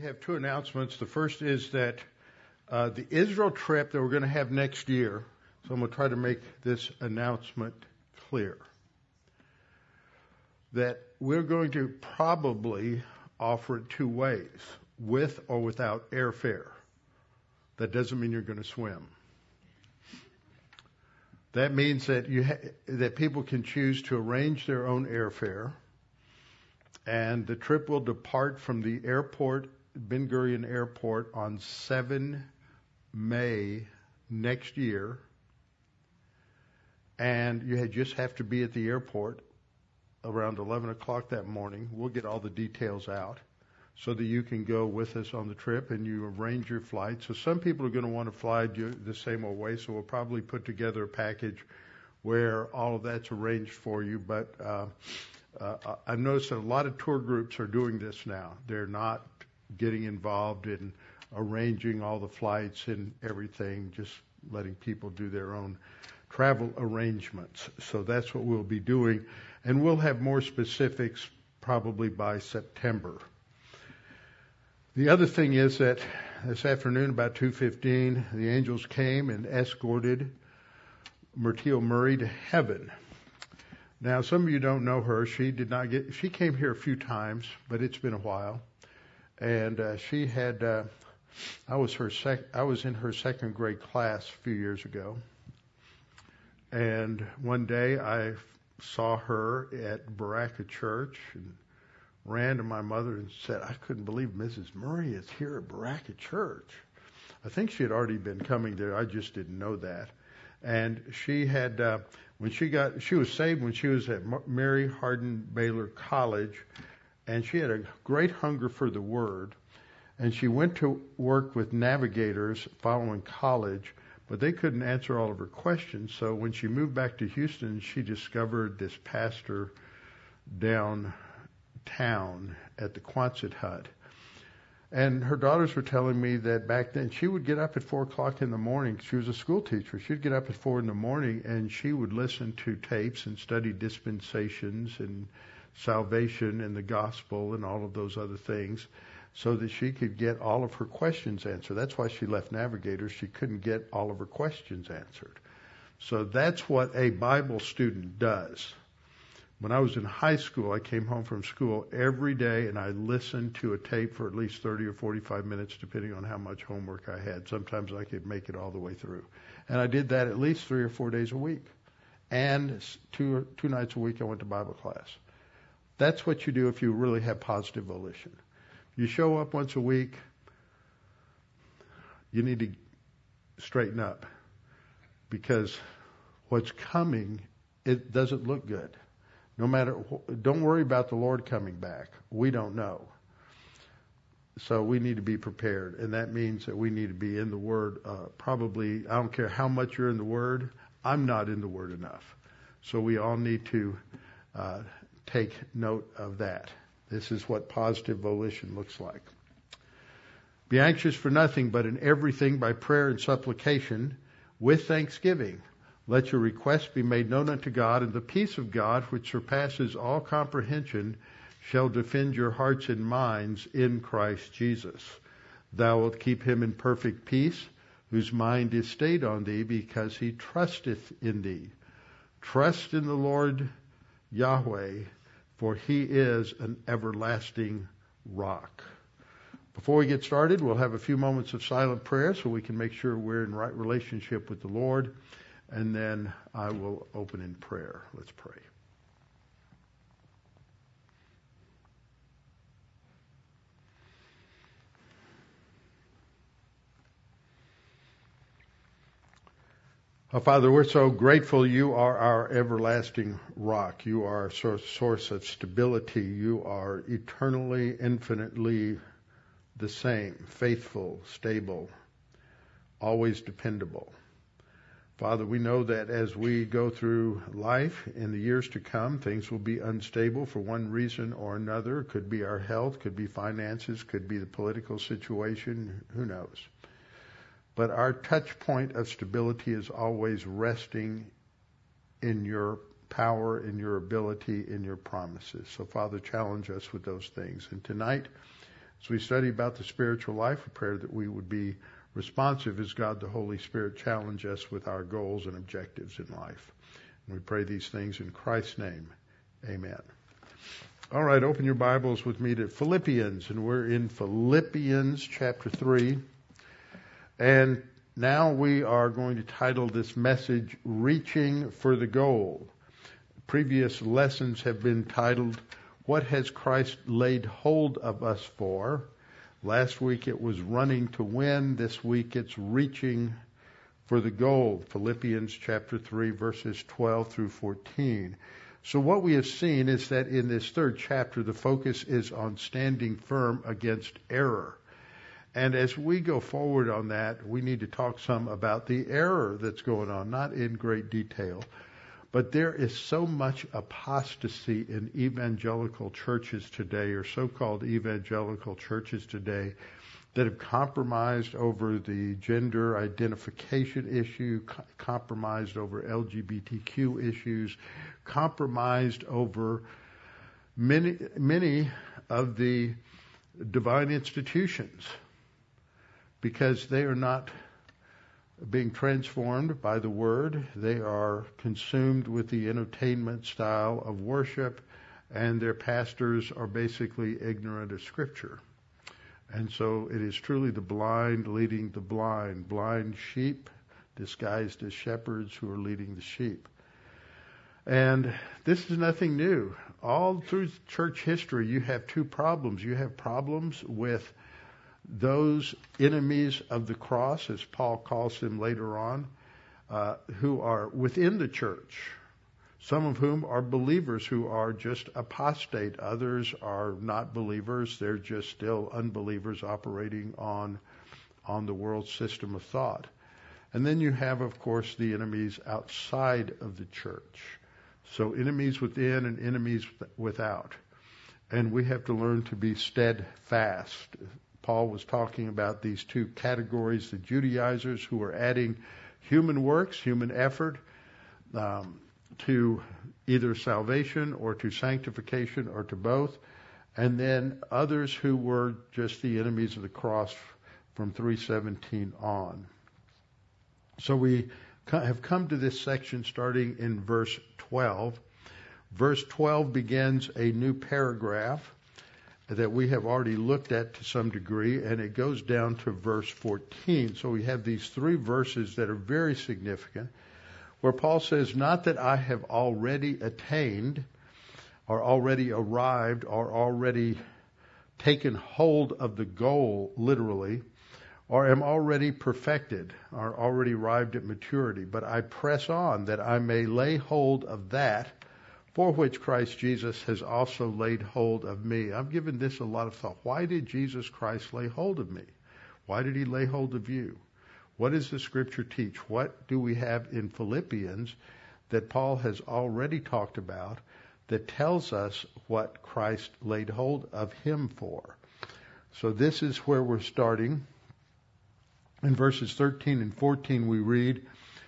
We have two announcements. The first is that the Israel trip that we're going to have next year, so I'm going to try to make this announcement clear, that we're going to probably offer it two ways, with or without airfare. That doesn't mean you're going to swim. That means that that people can choose to arrange their own airfare, and the trip will depart from the airport, Ben Gurion Airport, on 7 May next year, and you just have to be at the airport around 11 o'clock that morning. We'll get all the details out so that you can go with us on the trip and you arrange your flight. So some people are going to want to fly the same old way, so we'll probably put together a package where all of that's arranged for you. But I've noticed that a lot of tour groups are doing this now. They're not getting involved in arranging all the flights and everything, just letting people do their own travel arrangements. So that's what we'll be doing. And we'll have more specifics probably by September. The other thing is that this afternoon about 2:15, the angels came and escorted Myrtle Murray to heaven. Now, some of you don't know her. She came here a few times, but it's been a while. And she had, I was in her second grade class a few years ago. And one day I saw her at Baraka Church and ran to my mother and said, I couldn't believe Mrs. Murray is here at Baraka Church. I think she had already been coming there. I just didn't know that. And she had, she was saved when she was at Mary Hardin Baylor College, and she had a great hunger for the Word. And she went to work with Navigators following college, but they couldn't answer all of her questions. So when she moved back to Houston, she discovered this pastor downtown at the Quonset hut. And her daughters were telling me that back then she would get up at 4 o'clock in the morning. She was a school teacher. She'd get up at 4 in the morning and she would listen to tapes and study dispensations and salvation and the gospel and all of those other things so that she could get all of her questions answered. That's why she left Navigators. She couldn't get all of her questions answered. So that's what a Bible student does. When I was in high school, I came home from school every day and I listened to a tape for at least 30 or 45 minutes, depending on how much homework I had. Sometimes I could make it all the way through. And I did that at least 3 or 4 days a week. And two nights a week I went to Bible class. That's what you do if you really have positive volition. You show up once a week, you need to straighten up. Because what's coming, it doesn't look good. No matter, don't worry about the Lord coming back. We don't know. So we need to be prepared. And that means that we need to be in the Word. Probably, I don't care how much you're in the Word. I'm not in the Word enough. So we all need to take note of that. This is what positive volition looks like. Be anxious for nothing, but in everything by prayer and supplication with thanksgiving. Let your requests be made known unto God, and the peace of God, which surpasses all comprehension, shall defend your hearts and minds in Christ Jesus. Thou wilt keep him in perfect peace, whose mind is stayed on thee, because he trusteth in thee. Trust in the Lord Yahweh, for he is an everlasting rock. Before we get started, we'll have a few moments of silent prayer so we can make sure we're in right relationship with the Lord. And then I will open in prayer. Let's pray. Oh, Father, we're so grateful you are our everlasting rock. You are a source of stability. You are eternally, infinitely the same, faithful, stable, always dependable. Father, we know that as we go through life in the years to come, things will be unstable for one reason or another. It could be our health, could be finances, could be the political situation, who knows. But our touch point of stability is always resting in your power, in your ability, in your promises. So, Father, challenge us with those things. And tonight, As we study about the spiritual life of prayer, that we would be responsive as God the Holy Spirit challenge us with our goals and objectives in life. And we pray these things in Christ's name. Amen. All right, open your Bibles with me to Philippians, and we're in Philippians chapter 3. And now we are going to title this message, Reaching for the Goal. Previous lessons have been titled, What Has Christ Laid Hold of Us For? Last week it was Running to Win. This week it's Reaching for the Goal. Philippians chapter 3, verses 12 through 14. So what we have seen is that in this third chapter, the focus is on standing firm against error. And as we go forward on that, we need to talk some about the error that's going on, not in great detail. But there is so much apostasy in evangelical churches today, or so-called evangelical churches today, that have compromised over the gender identification issue, compromised over LGBTQ issues, compromised over many of the divine institutions, because they are not being transformed by the Word. They are consumed with the entertainment style of worship, and their pastors are basically ignorant of Scripture. And so it is truly the blind leading the blind, blind sheep disguised as shepherds who are leading the sheep. And this is nothing new. All through church history, you have two problems. You have problems with those enemies of the cross, as Paul calls them later on, who are within the church, some of whom are believers who are just apostate. Others are not believers. They're just still unbelievers operating on the world system of thought. And then you have, of course, the enemies outside of the church. So enemies within and enemies without. And we have to learn to be steadfast. Paul was talking about these two categories, the Judaizers who are adding human works, human effort, to either salvation or to sanctification or to both, and then others who were just the enemies of the cross from 3:17 on. So we have come to this section starting in verse 12. Verse 12 begins a new paragraph that we have already looked at to some degree, and it goes down to verse 14. So we have these three verses that are very significant, where Paul says, not that I have already attained, or already arrived, or already taken hold of the goal, literally, or am already perfected, or already arrived at maturity, but I press on that I may lay hold of that for which Christ Jesus has also laid hold of me. I've given this a lot of thought. Why did Jesus Christ lay hold of me? Why did he lay hold of you? What does the Scripture teach? What do we have in Philippians that Paul has already talked about that tells us what Christ laid hold of him for? So this is where we're starting. In verses 13 and 14 we read,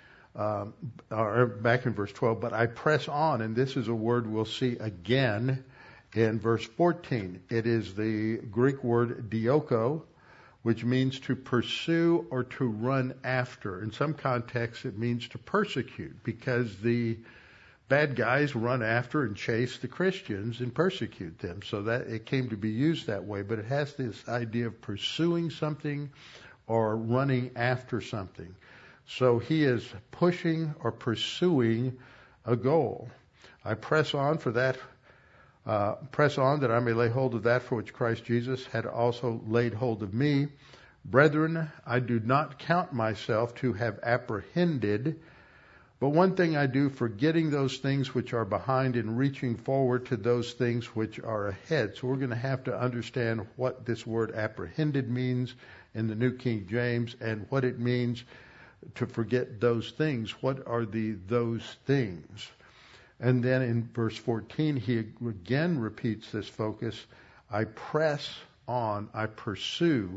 or back in verse 12, but I press on, and this is a word we'll see again in verse 14. It is the Greek word dioko, which means to pursue or to run after. In some contexts, it means to persecute, because the bad guys run after and chase the Christians and persecute them. So that it came to be used that way, but it has this idea of pursuing something or running after something. So he is pushing or pursuing a goal. I press on for that. Press on that I may lay hold of that for which Christ Jesus had also laid hold of me. Brethren, I do not count myself to have apprehended, but one thing I do, forgetting those things which are behind and reaching forward to those things which are ahead. So we're going to have to understand what this word apprehended means in the New King James and what it means to forget those things. What are those things? And then in verse 14, he again repeats this focus. I press on, I pursue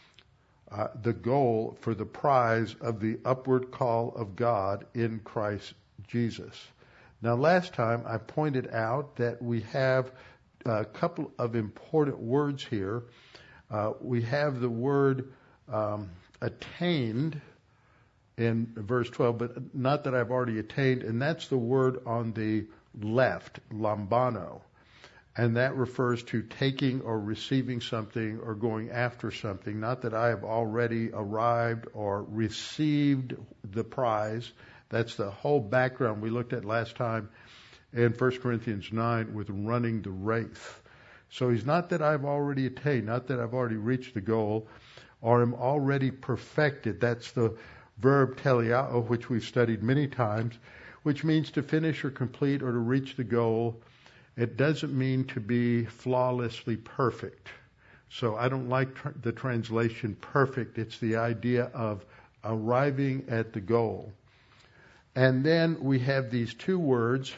the goal for the prize of the upward call of God in Christ Jesus. Now, last time I pointed out that we have a couple of important words here We have the word attained in verse 12, but not that I've already attained, and that's the word on the left, lambano. And that refers to taking or receiving something or going after something. Not that I have already arrived or received the prize. That's the whole background we looked at last time in 1 Corinthians 9 with running the race. So he's not that I've already attained, not that I've already reached the goal or am already perfected. That's the verb teleao, which we've studied many times, which means to finish or complete or to reach the goal. It doesn't mean to be flawlessly perfect. So I don't like the translation perfect. It's the idea of arriving at the goal. And then we have these two words,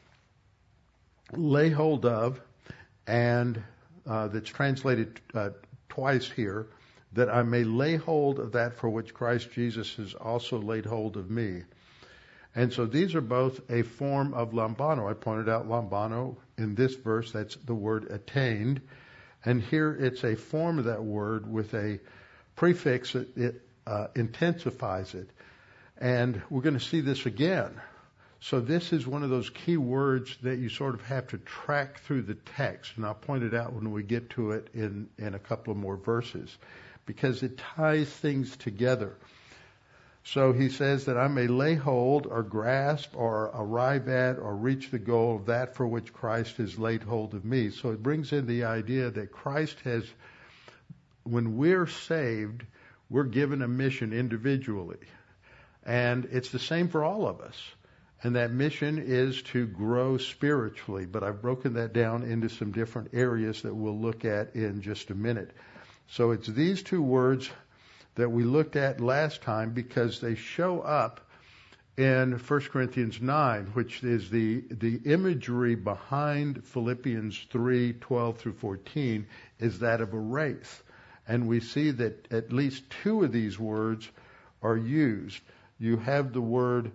lay hold of, and that's translated twice here, that I may lay hold of that for which Christ Jesus has also laid hold of me. And so these are both a form of lambano. I pointed out lambano in this verse. That's the word attained. And here it's a form of that word with a prefix that intensifies it. And we're going to see this again. So this is one of those key words that you sort of have to track through the text. And I'll point it out when we get to it in a couple of more verses, because it ties things together. So he says that I may lay hold or grasp or arrive at or reach the goal of that for which Christ has laid hold of me. So it brings in the idea that Christ has, when we're saved, we're given a mission individually. And it's the same for all of us. And that mission is to grow spiritually. But I've broken that down into some different areas that we'll look at in just a minute. So it's these two words that we looked at last time because they show up in 1 Corinthians 9, which is the imagery behind Philippians 3:12 through 14 is that of a race. And we see that at least two of these words are used. You have the word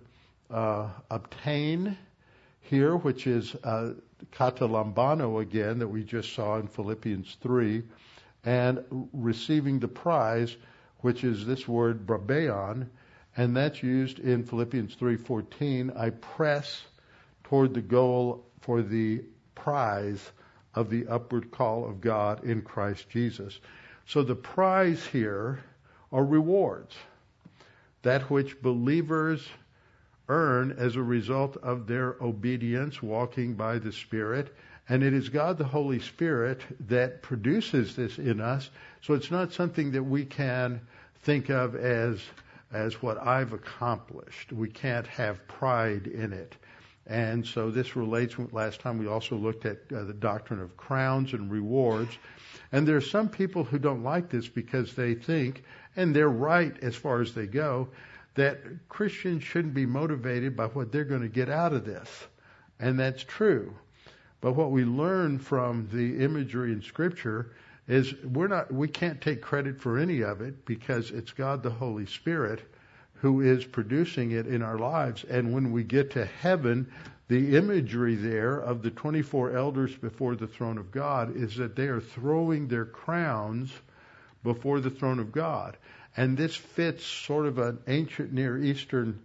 obtain here, which is katalambano again, that we just saw in Philippians 3, and receiving the prize, which is this word brabeon, and that's used in Philippians 3:14. I press toward the goal for the prize of the upward call of God in Christ Jesus. So the prize here are rewards, that which believers earn as a result of their obedience, walking by the Spirit. And it is God the Holy Spirit that produces this in us. So it's not something that we can think of as what I've accomplished. We can't have pride in it. And so this relates, last time we also looked at the doctrine of crowns and rewards. And there are some people who don't like this because they think, and they're right as far as they go, that Christians shouldn't be motivated by what they're going to get out of this. And that's true. But what we learn from the imagery in Scripture is we can't take credit for any of it because it's God the Holy Spirit who is producing it in our lives. And when we get to heaven, the imagery there of the 24 elders before the throne of God is that they are throwing their crowns before the throne of God. And this fits sort of an ancient Near Eastern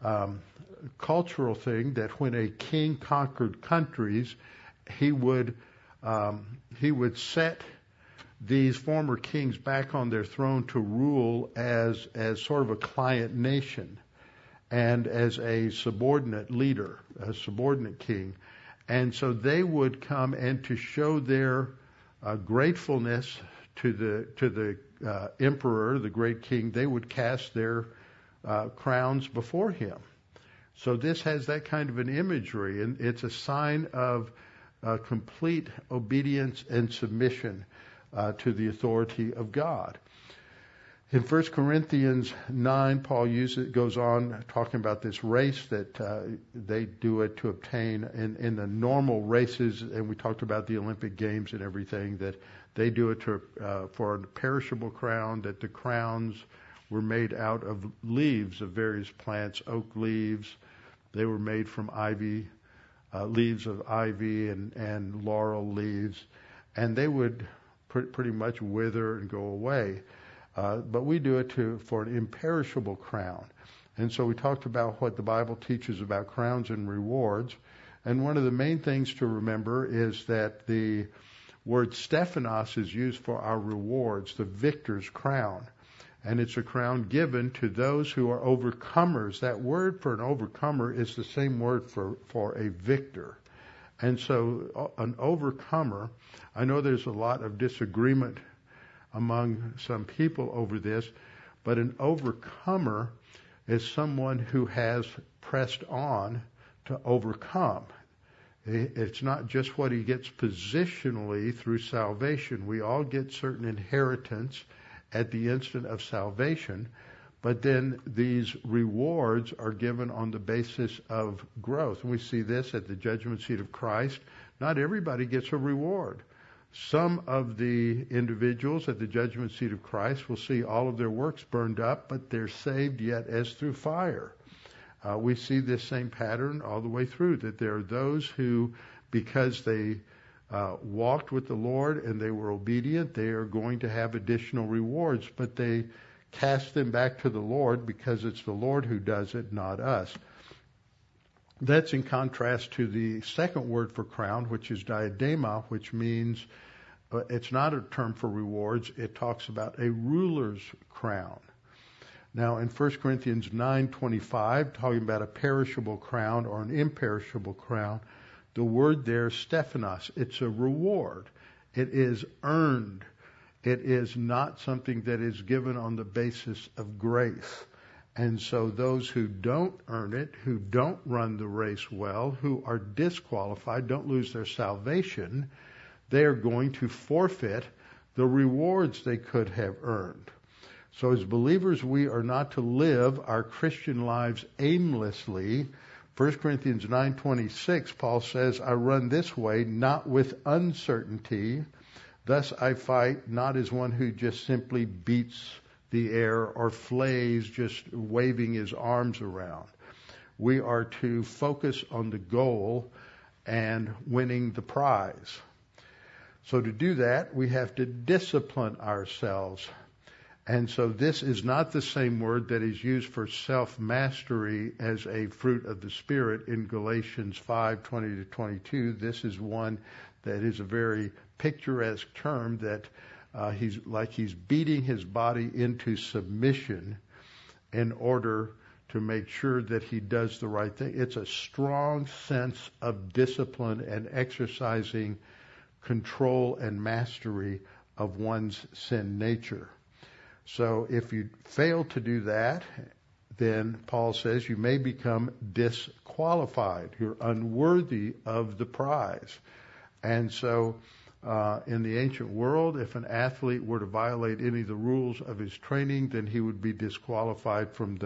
cultural thing that when a king conquered countries, he would set these former kings back on their throne to rule as sort of a client nation and as a subordinate leader, a subordinate king. And so they would come, and to show their gratefulness to the emperor, the great king, they would cast their crowns before him. So this has that kind of an imagery, and it's a sign of complete obedience and submission to the authority of God. In 1 Corinthians 9, Paul goes on talking about this race that they do it to obtain in the normal races, and we talked about the Olympic Games and everything, that they do it for a perishable crown, that the crowns were made out of leaves of various plants, oak leaves. They were made from ivy, leaves of ivy and laurel leaves, and they would pretty much wither and go away. But we do it for an imperishable crown. And so we talked about what the Bible teaches about crowns and rewards. And one of the main things to remember is that the word Stephanos is used for our rewards, the victor's crown. And it's a crown given to those who are overcomers. That word for an overcomer is the same word for a victor. And so an overcomer, I know there's a lot of disagreement among some people over this, but an overcomer is someone who has pressed on to overcome. It's not just what he gets positionally through salvation. We all get certain inheritance at the instant of salvation, but then these rewards are given on the basis of growth. And we see this at the judgment seat of Christ. Not everybody gets a reward. Some of the individuals at the judgment seat of Christ will see all of their works burned up, but they're saved yet as through fire. We see this same pattern all the way through, that there are those who, because they walked with the Lord and they were obedient, they are going to have additional rewards, but they cast them back to the Lord because it's the Lord who does it, not us. That's in contrast to the second word for crown, which is diadema, which means it's not a term for rewards. It talks about a ruler's crown. Now, in 1 Corinthians 9:25, talking about a perishable crown or an imperishable crown, the word there, Stephanos, it's a reward. It is earned. It is not something that is given on the basis of grace. And so those who don't earn it, who don't run the race well, who are disqualified, don't lose their salvation, they are going to forfeit the rewards they could have earned. So as believers, we are not to live our Christian lives aimlessly. 1 Corinthians 9:26, Paul says, I run this way, not with uncertainty. Thus I fight, not as one who just simply beats the air or flays, just waving his arms around. We are to focus on the goal and winning the prize. So to do that, we have to discipline ourselves. And so this is not the same word that is used for self-mastery as a fruit of the Spirit in Galatians 5:20-22. This is one that is a very picturesque term that he's beating his body into submission in order to make sure that he does the right thing. It's a strong sense of discipline and exercising control and mastery of one's sin nature. So if you fail to do that, then Paul says you may become disqualified. You're unworthy of the prize. And so in the ancient world, if an athlete were to violate any of the rules of his training, then he would be disqualified from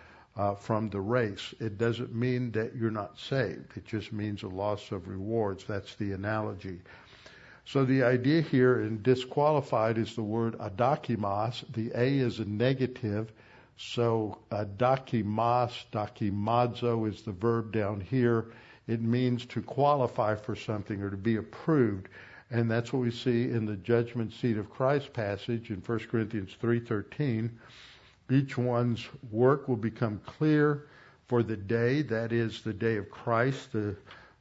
the race. It doesn't mean that you're not saved. It just means a loss of rewards. That's the analogy. So the idea here in disqualified is the word adokimos. The A is a negative. So adokimos, dokimazo is the verb down here. It means to qualify for something or to be approved. And that's what we see in the judgment seat of Christ passage in 1 Corinthians 3:13. Each one's work will become clear for the day, that is the day of Christ. The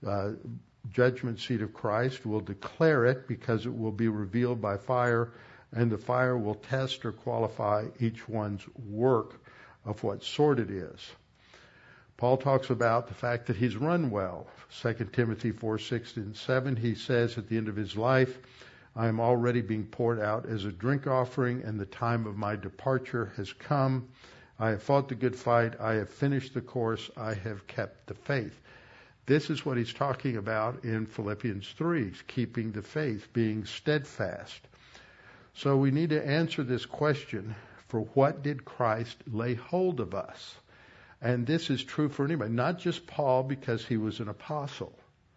judgment seat of Christ will declare it because it will be revealed by fire, and the fire will test or qualify each one's work of what sort it is. Paul talks about the fact that he's run well. 2 Timothy 4:6-7, he says at the end of his life, I am already being poured out as a drink offering, and the time of my departure has come. I have fought the good fight. I have finished the course. I have kept the faith. This is what he's talking about in Philippians 3, keeping the faith, being steadfast. So we need to answer this question, for what did Christ lay hold of us? And this is true for anybody, not just Paul because he was an apostle,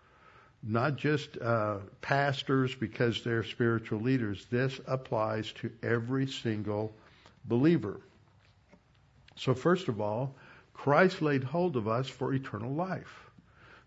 not just pastors because they're spiritual leaders. This applies to every single believer. So first of all, Christ laid hold of us for eternal life.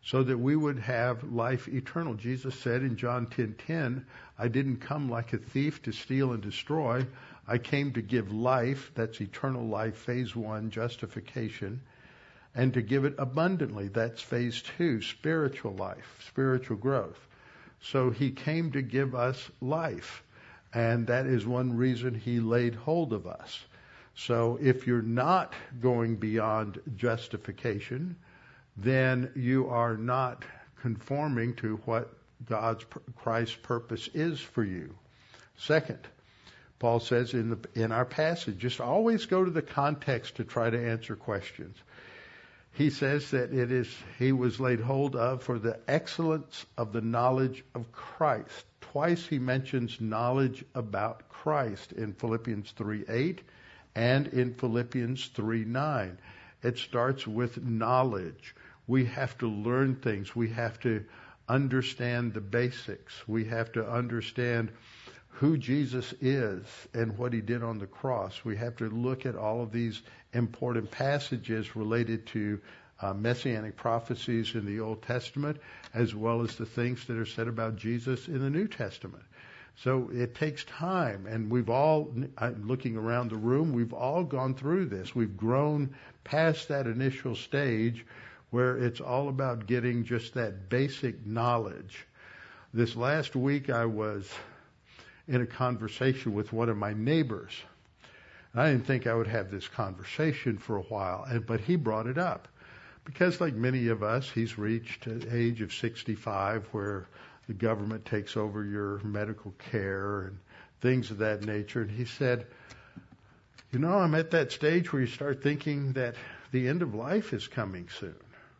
so that we would have life eternal. Jesus said in John 10:10, I didn't come like a thief to steal and destroy. I came to give life, that's eternal life, phase 1, justification, and to give it abundantly, that's phase 2, spiritual life, spiritual growth. So he came to give us life, and that is one reason he laid hold of us. So if you're not going beyond justification, then you are not conforming to what Christ's purpose is for you. Second, Paul says in our passage, just always go to the context to try to answer questions. He says that he was laid hold of for the excellence of the knowledge of Christ. Twice he mentions knowledge about Christ in Philippians 3:8 and in Philippians 3:9. It starts with knowledge. We have to learn things. We have to understand the basics. We have to understand who Jesus is and what he did on the cross. We have to look at all of these important passages related to messianic prophecies in the Old Testament, as well as the things that are said about Jesus in the New Testament. So it takes time, and we've all, looking around the room, we've all gone through this. We've grown past that initial stage where it's all about getting just that basic knowledge. This last week I was in a conversation with one of my neighbors. I didn't think I would have this conversation for a while, but he brought it up. Because like many of us, he's reached an age of 65 where the government takes over your medical care and things of that nature. And he said, I'm at that stage where you start thinking that the end of life is coming soon.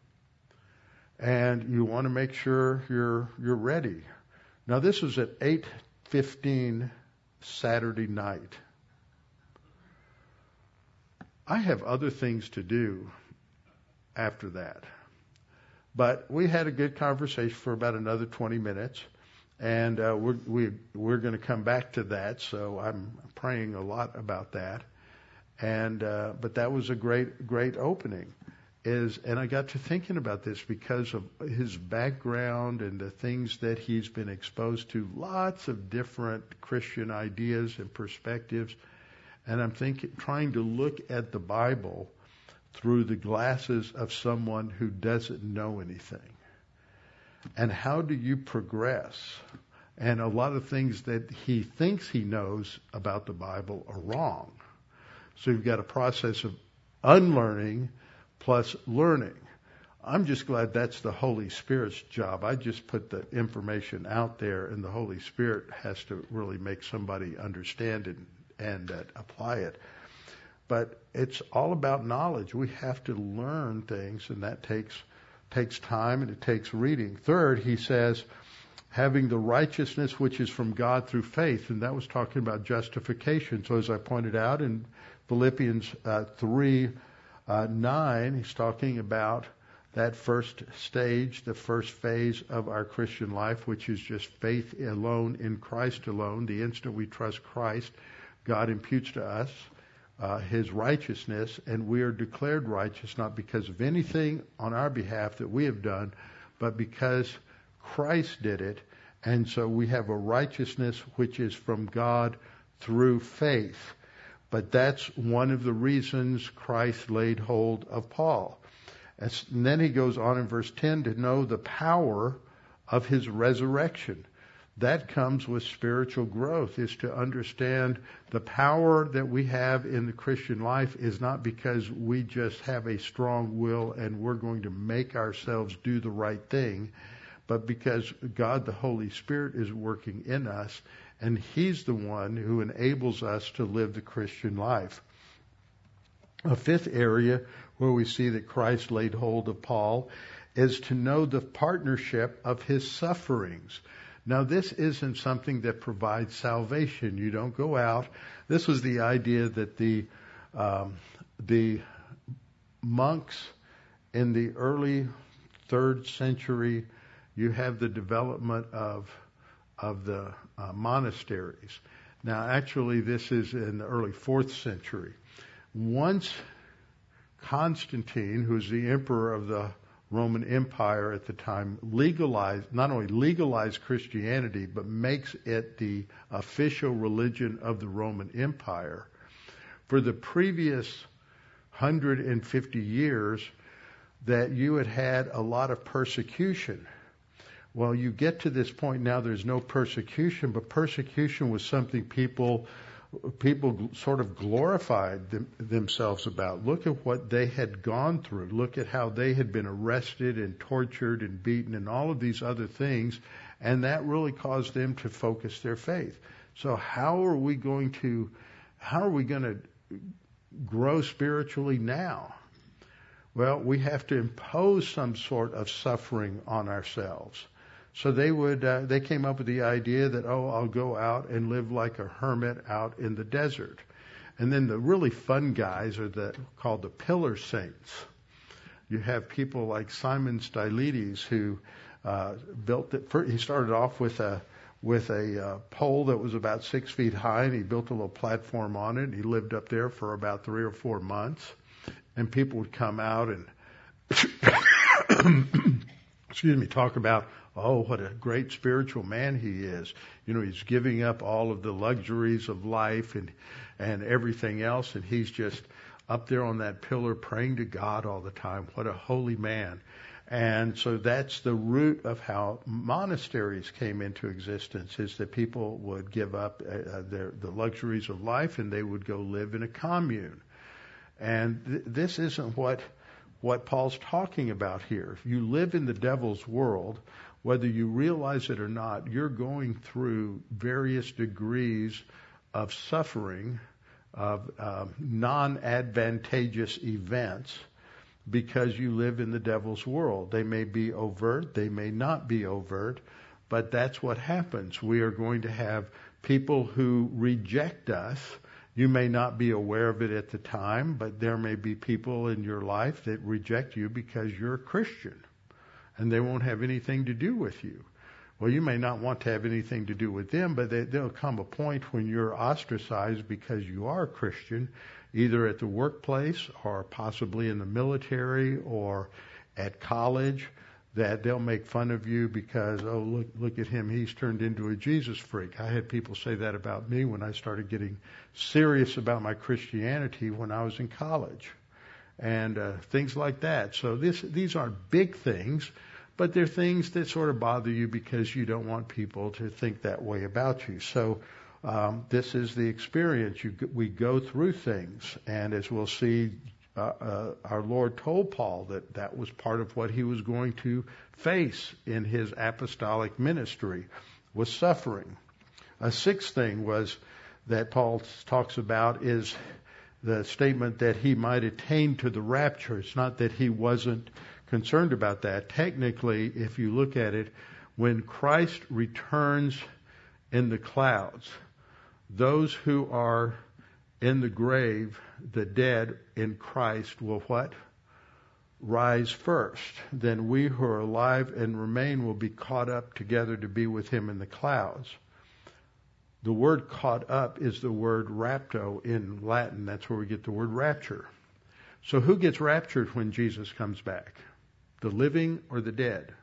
And you want to make sure you're ready. Now this was at 8:15 Saturday night. I have other things to do after that. But we had a good conversation for about another 20 minutes, and we're going to come back to that. So I'm praying a lot about that. And but that was a great opening. And I got to thinking about this because of his background and the things that he's been exposed to, lots of different Christian ideas and perspectives. And I'm trying to look at the Bible through the glasses of someone who doesn't know anything. And how do you progress? And a lot of things that he thinks he knows about the Bible are wrong. So you've got a process of unlearning plus learning. I'm just glad that's the Holy Spirit's job. I just put the information out there, and the Holy Spirit has to really make somebody understand it and apply it. But it's all about knowledge. We have to learn things, and that takes time and it takes reading. Third, he says, having the righteousness which is from God through faith, and that was talking about justification. So as I pointed out in Philippians 3:9, he's talking about that first stage, the first phase of our Christian life, which is just faith alone in Christ alone. The instant we trust Christ, God imputes to us his righteousness, and we are declared righteous not because of anything on our behalf that we have done, but because Christ did it. And so we have a righteousness which is from God through faith. But that's one of the reasons Christ laid hold of Paul. And then he goes on in verse 10 to know the power of his resurrection. That comes with spiritual growth, is to understand the power that we have in the Christian life is not because we just have a strong will and we're going to make ourselves do the right thing, but because God, the Holy Spirit, is working in us, and He's the one who enables us to live the Christian life. A fifth area where we see that Christ laid hold of Paul is to know the partnership of his sufferings. Now, this isn't something that provides salvation. You don't go out. This was the idea that the monks in the early 3rd century, you have the development of the monasteries. Now, actually, this is in the early 4th century. Once Constantine, who's the emperor of the Roman Empire at the time not only legalized Christianity, but makes it the official religion of the Roman Empire. For the previous 150 years, that you had a lot of persecution. Well, you get to this point now, there's no persecution, but persecution was something people sort of glorified themselves about. Look at what they had gone through. Look at how they had been arrested and tortured and beaten and all of these other things, and that really caused them to focus their faith. So how are we going to grow spiritually now? Well, we have to impose some sort of suffering on ourselves. So they came up with the idea that, I'll go out and live like a hermit out in the desert. And then the really fun guys are called the pillar saints. You have people like Simon Stylites, who built it. He started off with a pole that was about 6 feet high, and he built a little platform on it. He lived up there for about 3 or 4 months, and people would come out and talk about, what a great spiritual man he is. He's giving up all of the luxuries of life and everything else, and he's just up there on that pillar praying to God all the time. What a holy man. And so that's the root of how monasteries came into existence, is that people would give up the luxuries of life, and they would go live in a commune. And this isn't what Paul's talking about here. If you live in the devil's world, whether you realize it or not, you're going through various degrees of suffering, of non-advantageous events, because you live in the devil's world. They may be overt, they may not be overt, but that's what happens. We are going to have people who reject us. You may not be aware of it at the time, but there may be people in your life that reject you because you're a Christian, and they won't have anything to do with you. Well, you may not want to have anything to do with them, but there'll come a point when you're ostracized because you are a Christian, either at the workplace or possibly in the military or at college, that they'll make fun of you because, look at him, he's turned into a Jesus freak. I had people say that about me when I started getting serious about my Christianity when I was in college, and things like that. So these aren't big things, but they're things that sort of bother you because you don't want people to think that way about you. So this is the experience. We go through things, and as we'll see, our Lord told Paul that was part of what he was going to face in his apostolic ministry, was suffering. A sixth thing was that Paul talks about is the statement that he might attain to the rapture. It's not that he wasn't concerned about that. Technically, if you look at it, when Christ returns in the clouds, those who are in the grave, the dead in Christ, will what? Rise first. Then we who are alive and remain will be caught up together to be with him in the clouds. The word caught up is the word rapto in Latin. That's where we get the word rapture. So who gets raptured when Jesus comes back? The living or the dead?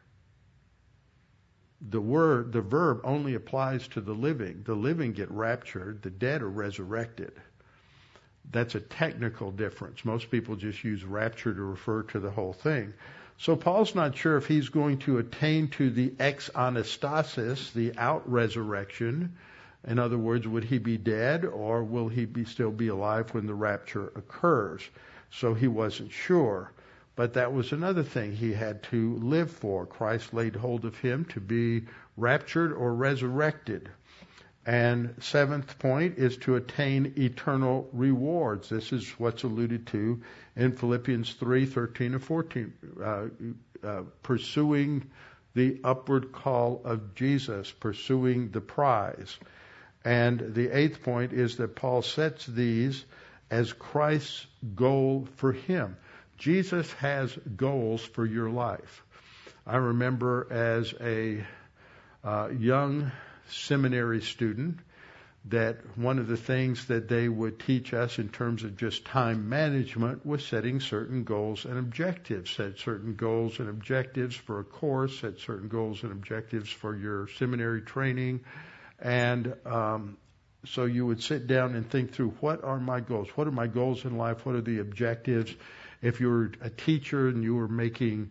The verb only applies to the living. The living get raptured. The dead are resurrected. That's a technical difference. Most people just use rapture to refer to the whole thing. So Paul's not sure if he's going to attain to the ex anastasis, the out resurrection. In other words, would he be dead, or will he still be alive when the rapture occurs? So he wasn't sure. But that was another thing he had to live for. Christ laid hold of him to be raptured or resurrected. And seventh point is to attain eternal rewards. This is what's alluded to in Philippians 3:13 and 14. Pursuing the upward call of Jesus, pursuing the prize. And the eighth point is that Paul sets these as Christ's goal for him. Jesus has goals for your life. I remember as a young seminary student that one of the things that they would teach us in terms of just time management was setting certain goals and objectives. Set certain goals and objectives for a course, set certain goals and objectives for your seminary training. And so you would sit down and think through, what are my goals? What are my goals in life? What are the objectives? If you were a teacher and you were making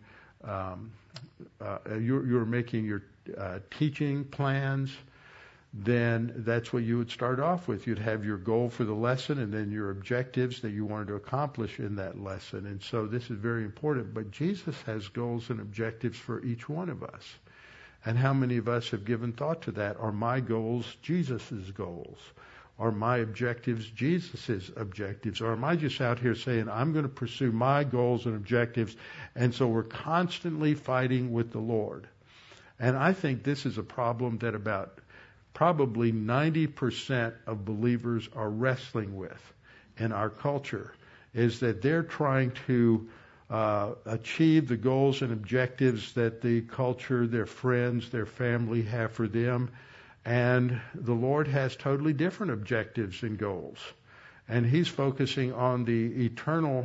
your teaching plans, then that's what you would start off with. You'd have your goal for the lesson and then your objectives that you wanted to accomplish in that lesson. And so this is very important. But Jesus has goals and objectives for each one of us. And how many of us have given thought to that? Are my goals Jesus' goals? Are my objectives Jesus' objectives? Or am I just out here saying, I'm going to pursue my goals and objectives, and so we're constantly fighting with the Lord? And I think this is a problem that about probably 90% of believers are wrestling with in our culture, is that they're trying to achieve the goals and objectives that the culture, their friends, their family have for them. And the Lord has totally different objectives and goals. And He's focusing on the eternal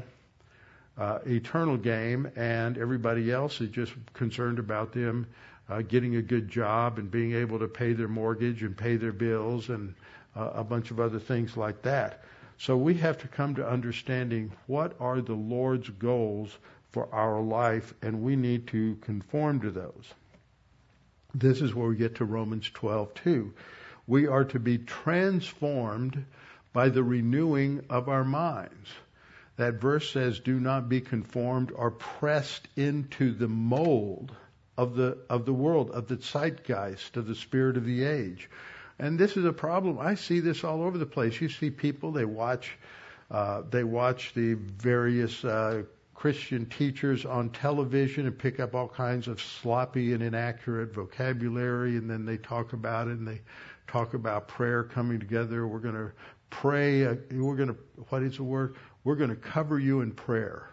game, and everybody else is just concerned about them getting a good job and being able to pay their mortgage and pay their bills and a bunch of other things like that. So we have to come to understanding what are the Lord's goals for our life, and we need to conform to those. This is where we get to Romans 12:2. We are to be transformed by the renewing of our minds. That verse says, do not be conformed or pressed into the mold of the world, of the zeitgeist, of the spirit of the age. And this is a problem. I see this all over the place. You see people, they watch the various Christian teachers on television and pick up all kinds of sloppy and inaccurate vocabulary, and then they talk about it, and they talk about prayer coming together. We're going to pray. What is the word? We're going to cover you in prayer.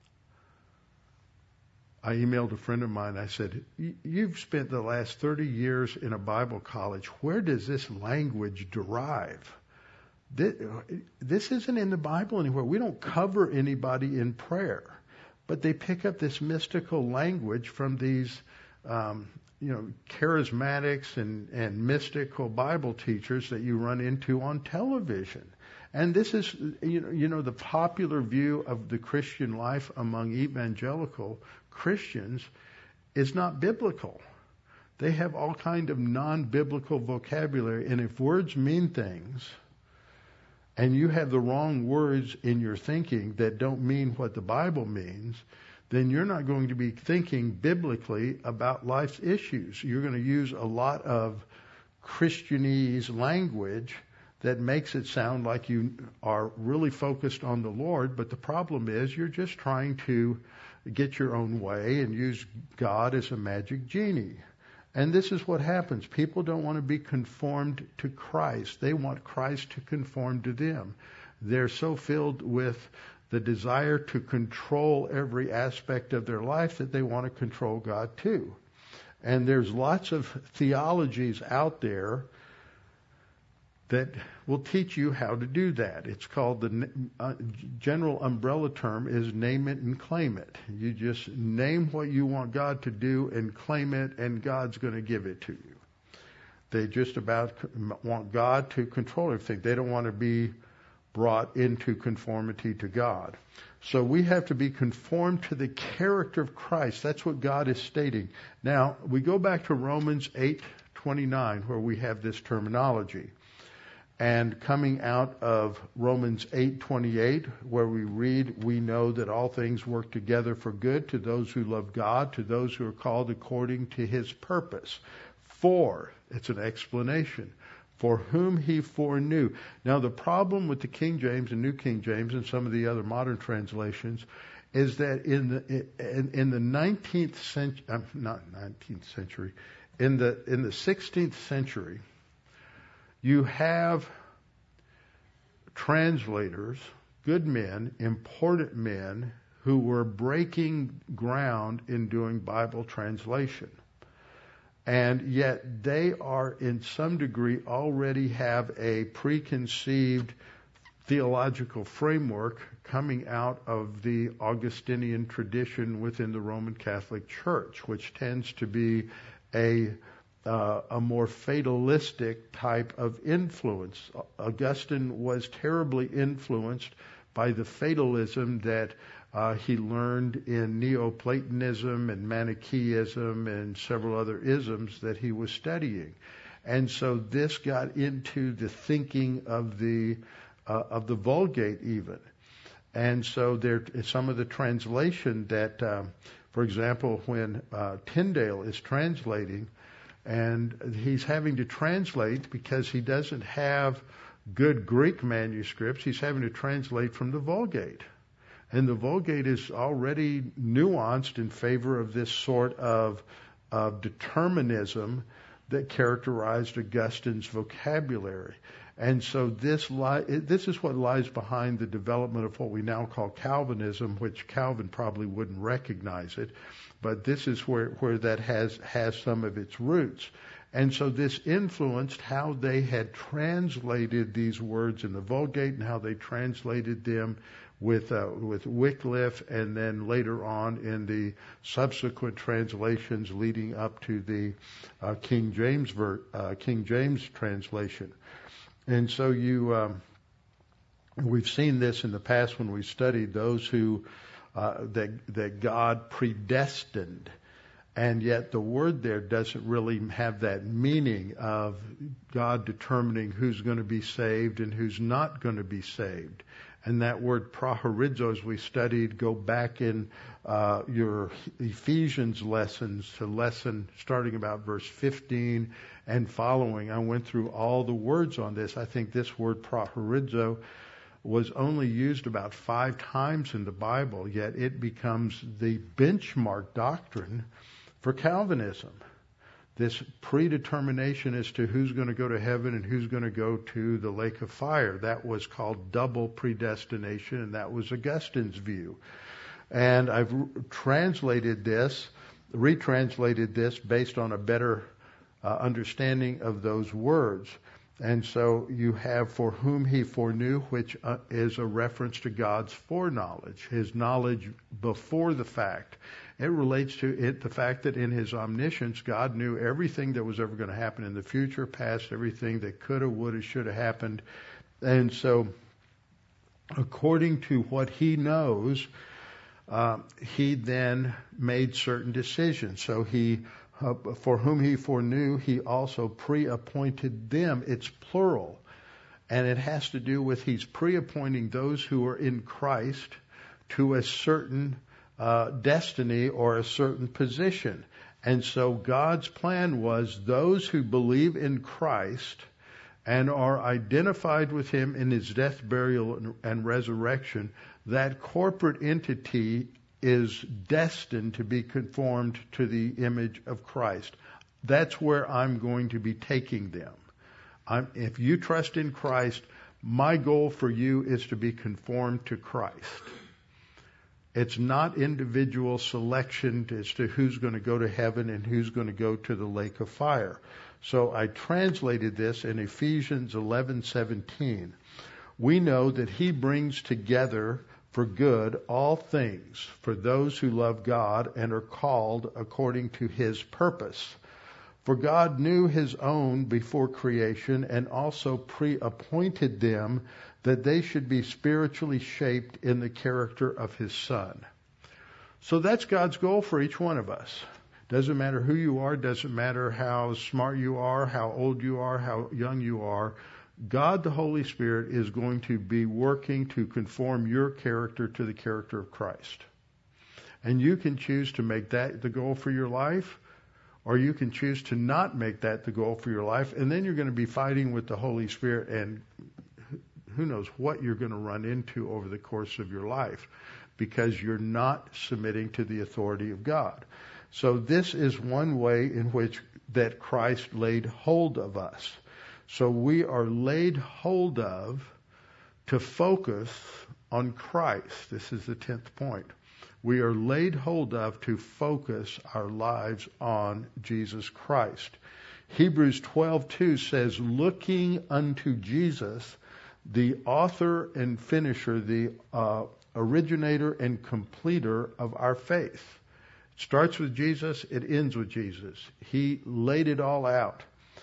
I emailed a friend of mine. I said, you've spent the last 30 years in a Bible college. Where does this language derive? This isn't in the Bible anywhere. We don't cover anybody in prayer. But they pick up this mystical language from these charismatics and mystical Bible teachers that you run into on television. And this is, the popular view of the Christian life among evangelical Christians is not biblical. They have all kind of non-biblical vocabulary, and if words mean things, and you have the wrong words in your thinking that don't mean what the Bible means, then you're not going to be thinking biblically about life's issues. You're going to use a lot of Christianese language that makes it sound like you are really focused on the Lord, but the problem is you're just trying to get your own way and use God as a magic genie. And this is what happens. People don't want to be conformed to Christ. They want Christ to conform to them. They're so filled with the desire to control every aspect of their life that they want to control God too. And there's lots of theologies out there that will teach you how to do that. It's called, the general umbrella term is name it and claim it. You just name what you want God to do and claim it, and God's going to give it to you. They just about want God to control everything. They don't want to be brought into conformity to God. So we have to be conformed to the character of Christ. That's what God is stating. Now, we go back to Romans 8:29, where we have this terminology. And coming out of Romans 8:28, where we read, we know that all things work together for good to those who love God, to those who are called according to His purpose. For, it's an explanation, for whom He foreknew. Now the problem with the King James and New King James and some of the other modern translations is that in the 19th century, not 19th century, in the 16th century, you have translators, good men, important men, who were breaking ground in doing Bible translation. and yet they are in some degree already have a preconceived theological framework coming out of the Augustinian tradition within the Roman Catholic Church, which tends to be a more fatalistic type of influence. Augustine was terribly influenced by the fatalism that he learned in Neoplatonism and Manichaeism and several other isms that he was studying. And so this got into the thinking of the Vulgate even. And so there is some of the translation that, for example, when Tyndale is translating, and he's having to translate because he doesn't have good Greek manuscripts, he's having to translate from the Vulgate. And the Vulgate is already nuanced in favor of this sort of determinism that characterized Augustine's vocabulary. And so this is what lies behind the development of what we now call Calvinism, which Calvin probably wouldn't recognize it, but this is where that has some of its roots. And so this influenced how they had translated these words in the Vulgate and how they translated them with Wycliffe, and then later on in the subsequent translations leading up to the King James translation. And so we've seen this in the past when we studied those who that God predestined, and yet the word there doesn't really have that meaning of God determining who's going to be saved and who's not going to be saved. And that word prohorizo, as we studied, go back in your Ephesians lessons to lesson starting about verse 15 and following. I went through all the words on this. I think this word prohorizo was only used about 5 times in the Bible, yet it becomes the benchmark doctrine for Calvinism. This predetermination as to who's going to go to heaven and who's going to go to the lake of fire. That was called double predestination, and that was Augustine's view. And I've retranslated this based on a better understanding of those words. And so you have for whom he foreknew, which is a reference to God's foreknowledge, his knowledge before the fact. It relates to the fact that in his omniscience, God knew everything that was ever going to happen in the future, past everything that could have, would have, should have happened. And so according to what he knows, he then made certain decisions. So he, for whom he foreknew, he also pre-appointed them. It's plural. And it has to do with he's pre-appointing those who are in Christ to a certain destiny or a certain position. And so God's plan was those who believe in Christ and are identified with him in his death, burial, and resurrection, that corporate entity is destined to be conformed to the image of Christ. That's where I'm going to be taking them. If you trust in Christ, my goal for you is to be conformed to Christ. It's not individual selection as to who's going to go to heaven and who's going to go to the lake of fire. So I translated this in Ephesians 11:17. We know that he brings together for good all things for those who love God and are called according to his purpose. For God knew his own before creation and also pre-appointed them that they should be spiritually shaped in the character of his Son. So that's God's goal for each one of us. Doesn't matter who you are, doesn't matter how smart you are, how old you are, how young you are. God, the Holy Spirit, is going to be working to conform your character to the character of Christ. And you can choose to make that the goal for your life, or you can choose to not make that the goal for your life, and then you're going to be fighting with the Holy Spirit, and who knows what you're going to run into over the course of your life, because you're not submitting to the authority of God. So this is one way in which that Christ laid hold of us. So we are laid hold of to focus on Christ. This is the 10th point. We are laid hold of to focus our lives on Jesus Christ. Hebrews 12:2 says, looking unto Jesus, the author and finisher, the originator and completer of our faith. It starts with Jesus, it ends with Jesus. He laid it all out.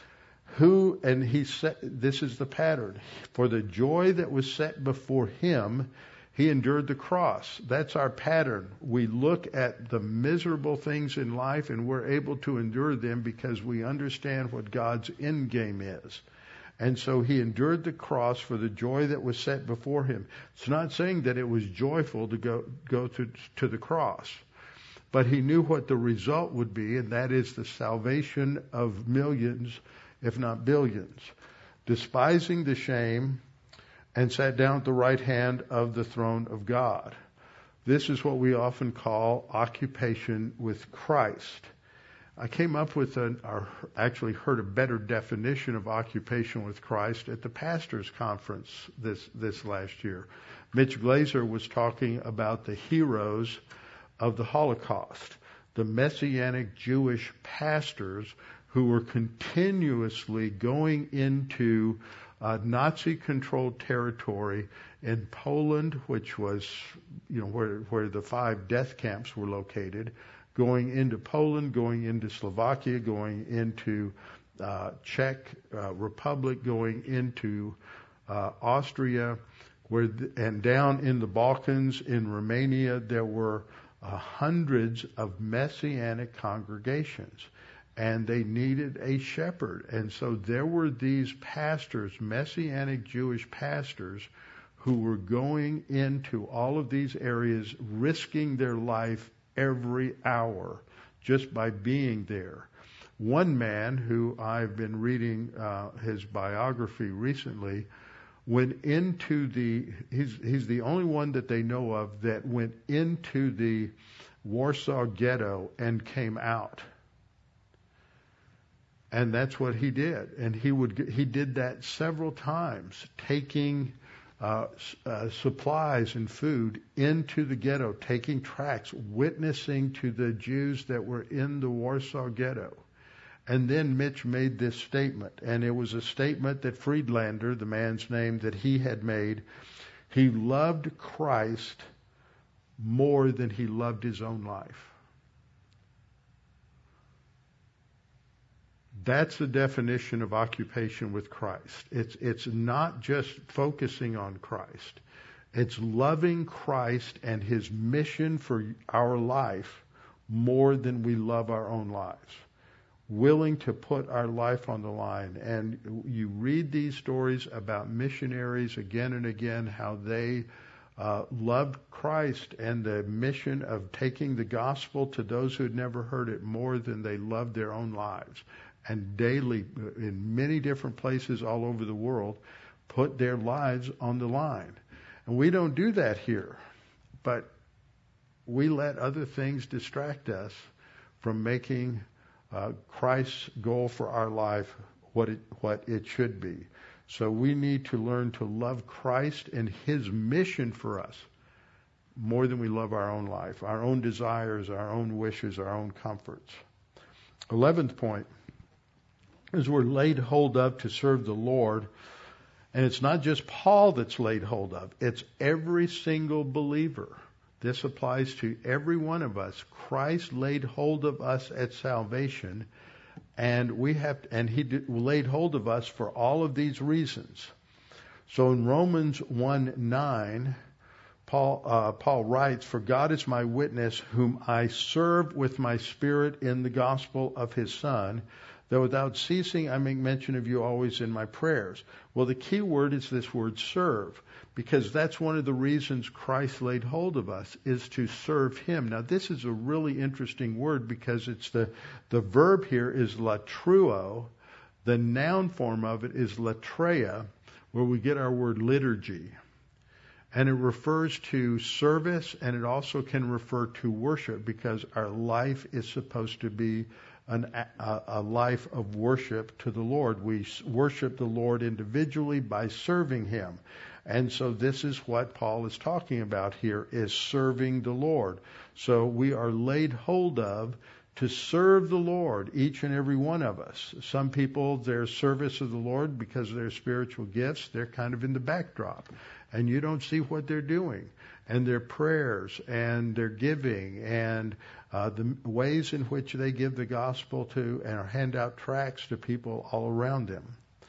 He said, this is the pattern. For the joy that was set before him, he endured the cross. That's our pattern. We look at the miserable things in life and we're able to endure them because we understand what God's end game is. And so he endured the cross for the joy that was set before him. It's not saying that it was joyful to go to the cross, but he knew what the result would be, and that is the salvation of millions, if not billions. Despising the shame, and sat down at the right hand of the throne of God. This is what we often call occupation with Christ. I came up with actually heard a better definition of occupation with Christ at the pastors' conference this last year. Mitch Glaser was talking about the heroes of the Holocaust, the Messianic Jewish pastors who were continuously going into Nazi-controlled territory in Poland, which was, where the 5 death camps were located, going into Poland, going into Slovakia, going into Czech Republic, going into Austria, and down in the Balkans, in Romania, there were hundreds of Messianic congregations. And they needed a shepherd. And so there were these pastors, Messianic Jewish pastors, who were going into all of these areas, risking their life every hour just by being there. One man who I've been reading his biography recently went into he's the only one that they know of that went into the Warsaw Ghetto and came out. And that's what he did. And he did that several times, taking supplies and food into the ghetto, taking tracts, witnessing to the Jews that were in the Warsaw Ghetto. And then Mitch made this statement, and it was a statement that Friedlander, the man's name that he had made, he loved Christ more than he loved his own life. That's the definition of occupation with Christ. It's not just focusing on Christ. It's loving Christ and his mission for our life more than we love our own lives. Willing to put our life on the line. And you read these stories about missionaries again and again, how they loved Christ and the mission of taking the gospel to those who had never heard it more than they loved their own lives. And daily, in many different places all over the world, put their lives on the line. And we don't do that here, but we let other things distract us from making Christ's goal for our life what it should be. So we need to learn to love Christ and his mission for us more than we love our own life, our own desires, our own wishes, our own comforts. 11th point is we're laid hold of to serve the Lord. And it's not just Paul that's laid hold of. It's every single believer. This applies to every one of us. Christ laid hold of us at salvation, and he laid hold of us for all of these reasons. So in Romans 1:9, Paul writes, "For God is my witness, whom I serve with my spirit in the gospel of his Son, that without ceasing I make mention of you always in my prayers." Well, the key word is this word serve, because that's one of the reasons Christ laid hold of us, is to serve him. Now, this is a really interesting word because it's the verb here is latruo. The noun form of it is latreia, where we get our word liturgy. And it refers to service, and it also can refer to worship, because our life is supposed to be a life of worship to the Lord. We worship the Lord individually by serving him. And so this is what Paul is talking about here, is serving the Lord. So we are laid hold of to serve the Lord, each and every one of us. Some people, their service of the Lord, because of their spiritual gifts, they're kind of in the backdrop. And you don't see what they're doing. And their prayers and their giving and the ways in which they give the gospel to and hand out tracts to people all around them.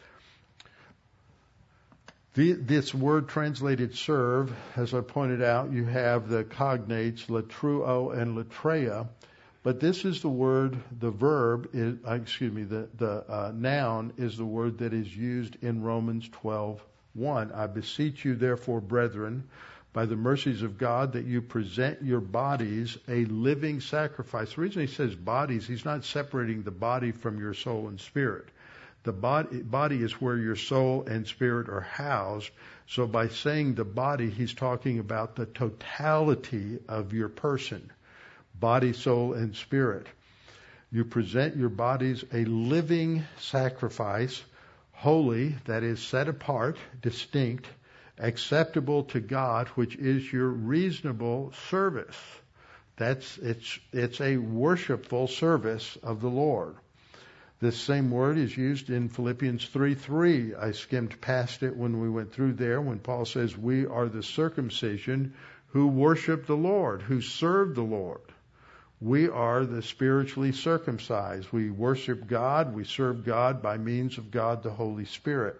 This word translated serve, as I pointed out, you have the cognates latruo and latreia, but this is the word, the verb, the noun is the word that is used in Romans 12:1. I beseech you, therefore, brethren, by the mercies of God, that you present your bodies a living sacrifice. The reason he says bodies, he's not separating the body from your soul and spirit. The body is where your soul and spirit are housed. So by saying the body, he's talking about the totality of your person, body, soul, and spirit. You present your bodies a living sacrifice, holy, that is set apart, distinct, acceptable to God, which is your reasonable service. It's a worshipful service of the Lord. This same word is used in Philippians 3:3. I skimmed past it when we went through there, when Paul says, we are the circumcision who worship the Lord, who serve the Lord. We are the spiritually circumcised. We worship God. We serve God by means of God the Holy Spirit.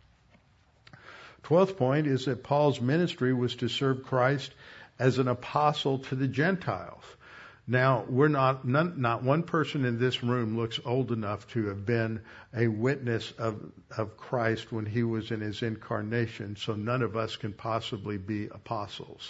12th point is that Paul's ministry was to serve Christ as an apostle to the Gentiles. Now, not one person in this room looks old enough to have been a witness of Christ when he was in his incarnation, so none of us can possibly be apostles.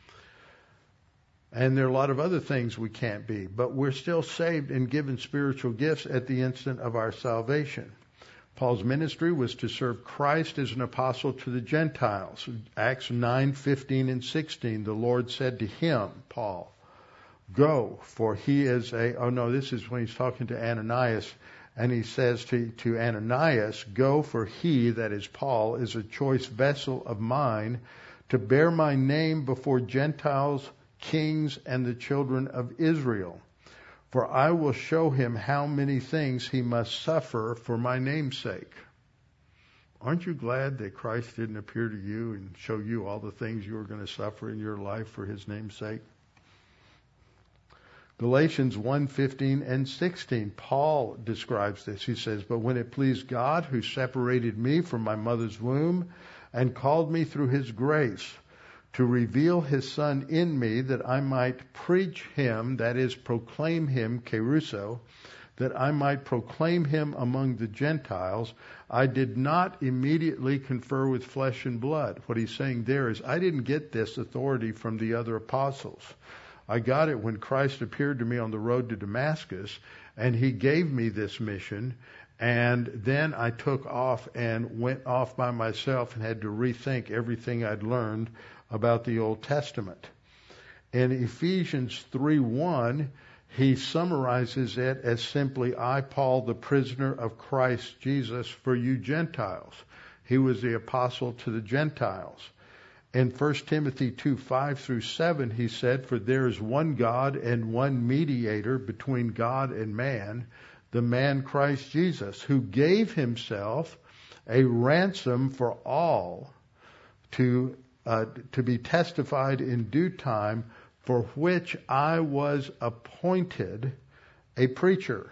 And there are a lot of other things we can't be, but we're still saved and given spiritual gifts at the instant of our salvation. Paul's ministry was to serve Christ as an apostle to the Gentiles. Acts 9:15 and 16, the Lord said to him, Paul, go, for he is this is when he's talking to Ananias, and he says to Ananias, go, for he, that is Paul, is a choice vessel of mine to bear my name before Gentiles, kings, and the children of Israel. For I will show him how many things he must suffer for my name's sake. Aren't you glad that Christ didn't appear to you and show you all the things you were going to suffer in your life for his name's sake? Galatians 1:15 and 16, Paul describes this. He says, but when it pleased God, who separated me from my mother's womb and called me through his grace, to reveal his Son in me, that I might preach him, that is, proclaim him, keruso, that I might proclaim him among the Gentiles, I did not immediately confer with flesh and blood. What he's saying there is, I didn't get this authority from the other apostles. I got it when Christ appeared to me on the road to Damascus, and he gave me this mission, and then I took off and went off by myself and had to rethink everything I'd learned about the Old Testament. In Ephesians 3:1, he summarizes it as simply, I, Paul, the prisoner of Christ Jesus, for you Gentiles. He was the apostle to the Gentiles. In 1 Timothy 2:5 through 7, he said, for there is one God and one mediator between God and man, the man Christ Jesus, who gave himself a ransom for all to be testified in due time, for which I was appointed a preacher,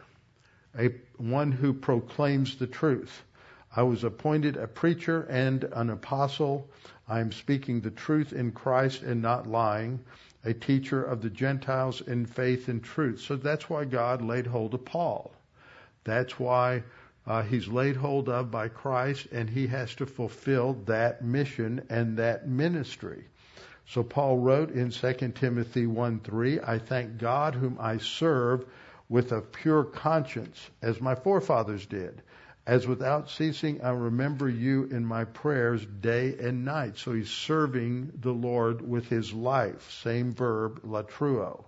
one who proclaims the truth. I was appointed a preacher and an apostle. I am speaking the truth in Christ and not lying, a teacher of the Gentiles in faith and truth. So that's why God laid hold of Paul. That's why he's laid hold of by Christ, and he has to fulfill that mission and that ministry. So Paul wrote in 2 Timothy 1:3, I thank God whom I serve with a pure conscience, as my forefathers did, as without ceasing I remember you in my prayers day and night. So he's serving the Lord with his life. Same verb, latruo.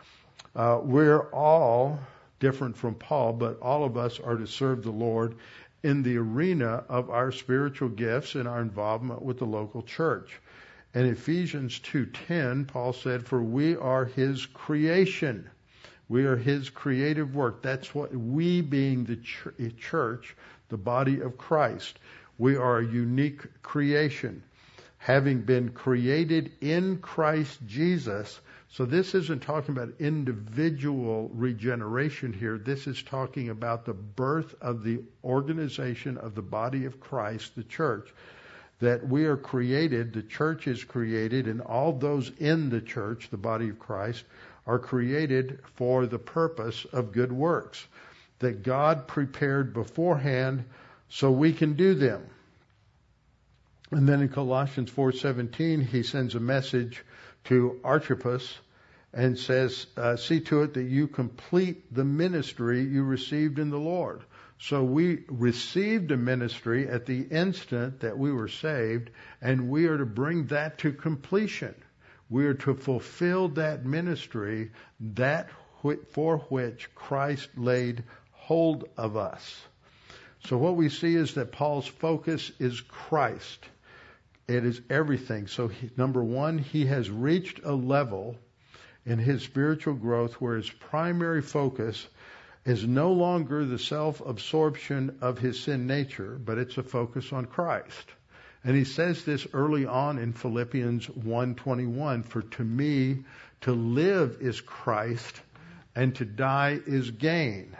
We're all different from Paul, but all of us are to serve the Lord in the arena of our spiritual gifts and our involvement with the local church. In Ephesians 2:10, Paul said, "For we are his creation." We are his creative work. That's what we, being the church, the body of Christ. We are a unique creation, having been created in Christ Jesus. So this isn't talking about individual regeneration here. This is talking about the birth of the organization of the body of Christ, the church. That we are created, the church is created, and all those in the church, the body of Christ, are created for the purpose of good works that God prepared beforehand so we can do them. And then in Colossians 4:17, he sends a message to Archippus and says, see to it that you complete the ministry you received in the Lord. So we received a ministry at the instant that we were saved, and we are to bring that to completion. We are to fulfill that ministry, that for which Christ laid hold of us. So what we see is that Paul's focus is Christ. It is everything. So number one, he has reached a level in his spiritual growth where his primary focus is no longer the self-absorption of his sin nature, but it's a focus on Christ. And he says this early on in Philippians 1:21, "For to me to live is Christ, and to die is gain."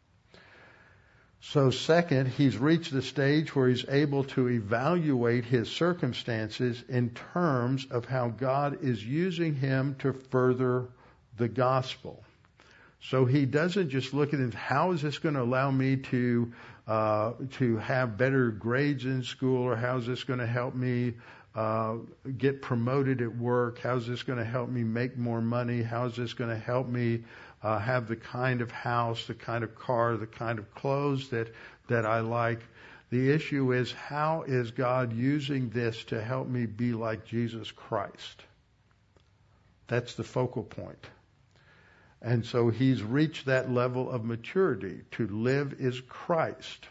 So second, he's reached the stage where he's able to evaluate his circumstances in terms of how God is using him to further the gospel. So he doesn't just look at it, how is this going to allow me to have better grades in school, or how is this going to help me get promoted at work? How is this going to help me make more money? How is this going to help me have the kind of house, the kind of car, the kind of clothes that I like? The issue is, how is God using this to help me be like Jesus Christ? That's the focal point. And so he's reached that level of maturity. To live is Christ.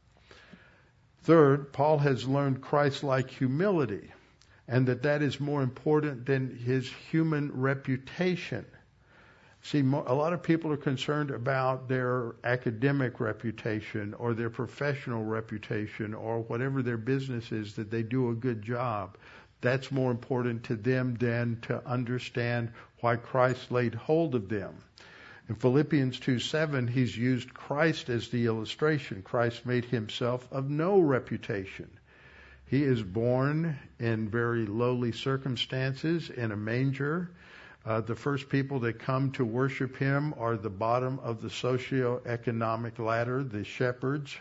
Third, Paul has learned Christ-like humility, and that is more important than his human reputation. See, a lot of people are concerned about their academic reputation or their professional reputation or whatever their business is, that they do a good job. That's more important to them than to understand why Christ laid hold of them. In Philippians 2:7, he's used Christ as the illustration. Christ made himself of no reputation. He is born in very lowly circumstances in a manger. The first people that come to worship him are the bottom of the socioeconomic ladder, the shepherds.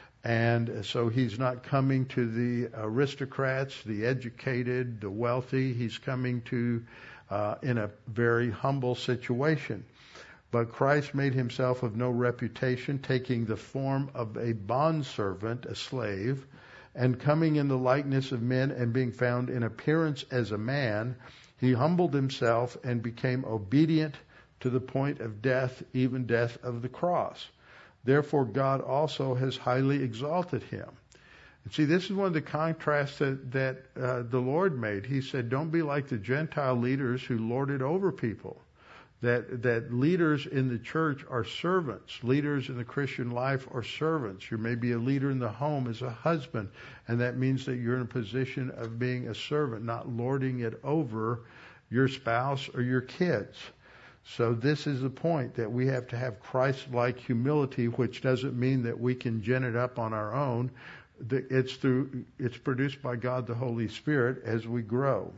And so he's not coming to the aristocrats, the educated, the wealthy. He's coming to in a very humble situation. But Christ made himself of no reputation, taking the form of a bondservant, a slave, and coming in the likeness of men and being found in appearance as a man, he humbled himself and became obedient to the point of death, even death of the cross. Therefore, God also has highly exalted him. And see, this is one of the contrasts that the Lord made. He said, don't be like the Gentile leaders who lord it over people. That leaders in the church are servants. Leaders in the Christian life are servants. You may be a leader in the home as a husband, and that means that you're in a position of being a servant, not lording it over your spouse or your kids. So this is the point, that we have to have Christ-like humility, which doesn't mean that we can gen it up on our own. It's produced by God the Holy Spirit as we grow.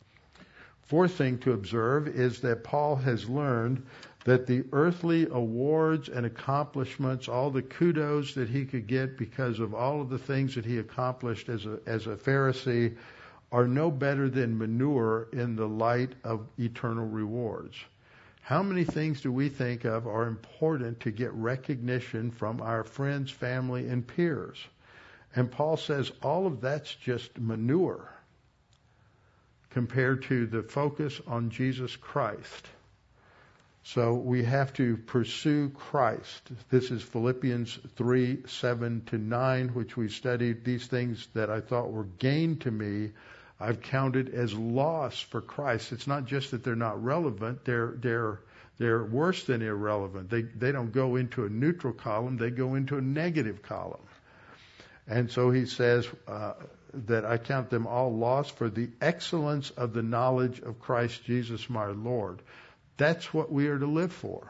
Fourth thing to observe is that Paul has learned that the earthly awards and accomplishments, all the kudos that he could get because of all of the things that he accomplished as a Pharisee, are no better than manure in the light of eternal rewards. How many things do we think of are important to get recognition from our friends, family, and peers? And Paul says all of that's just manure compared to the focus on Jesus Christ. So we have to pursue Christ. This is Philippians 3:7-9, which we studied. These things that I thought were gain to me, I've counted as loss for Christ. It's not just that they're not relevant; they're worse than irrelevant. They don't go into a neutral column; they go into a negative column. And so he says that I count them all loss for the excellence of the knowledge of Christ Jesus my Lord. That's what we are to live for.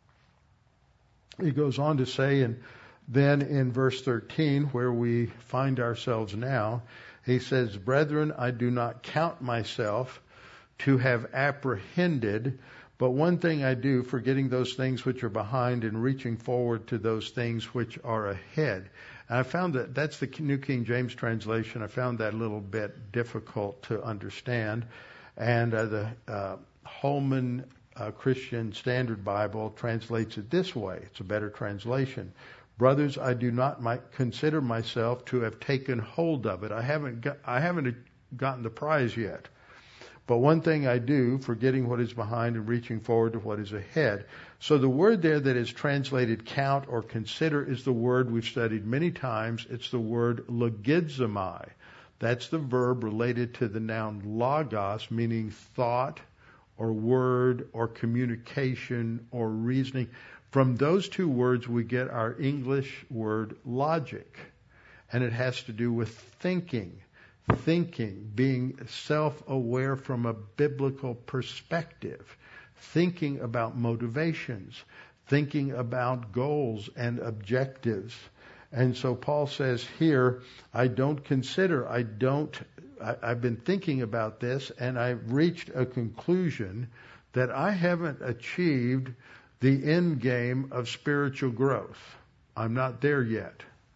He goes on to say, and then in verse 13, where we find ourselves now, he says, Brethren, I do not count myself to have apprehended, but one thing I do, forgetting those things which are behind and reaching forward to those things which are ahead. And I found that's the New King James translation. I found that a little bit difficult to understand. And the Holman Christian Standard Bible translates it this way. It's a better translation. Brothers, I do not consider myself to have taken hold of it. I haven't gotten the prize yet. But one thing I do, forgetting what is behind and reaching forward to what is ahead. So the word there that is translated count or consider is the word we've studied many times. It's the word logizomai. That's the verb related to the noun logos, meaning thought, or word, or communication, or reasoning. From those two words we get our English word logic. And it has to do with thinking, being self-aware from a biblical perspective, thinking about motivations, thinking about goals and objectives. And so Paul says here, I've been thinking about this, and I've reached a conclusion that I haven't achieved the end game of spiritual growth. I'm not there yet.